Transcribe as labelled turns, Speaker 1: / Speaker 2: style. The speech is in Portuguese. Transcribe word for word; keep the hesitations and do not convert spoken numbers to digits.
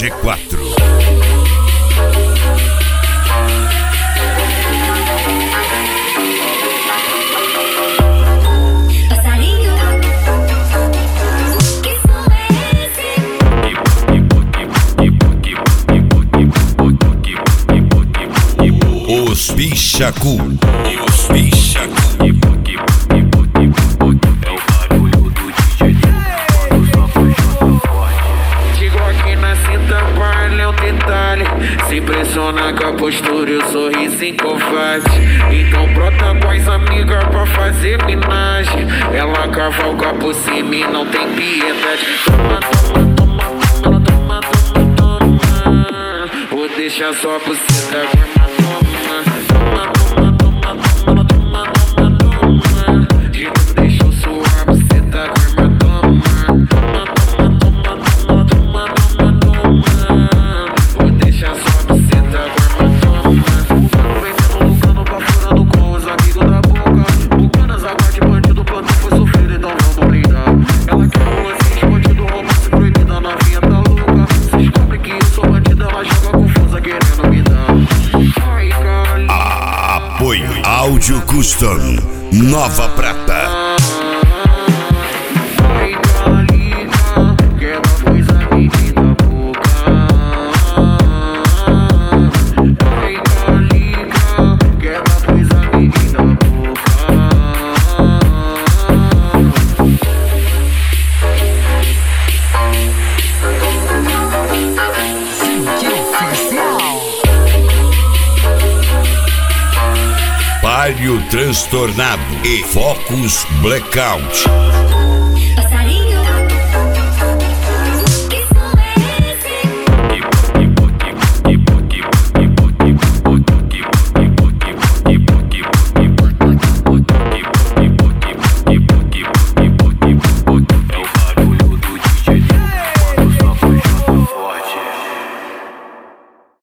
Speaker 1: G quatro. Os Pichacu. Os Pichacu.
Speaker 2: Se impressiona com a postura e o sorriso em covarde. Então brota com as amigas pra fazer minagem. Ela cavalga por cima e não tem piedade. Toma, toma, toma, toma, toma, toma, toma. Vou deixar só por cima. Toma, toma, toma, toma, toma, toma, toma, toma. E não deixa eu suar por cima. Toma, toma, toma, toma, toma, toma, toma, toma. Vou deixar só.
Speaker 1: Apoio Áudio Custom Nova Prata. Palio Transtornado e Focus Blackout.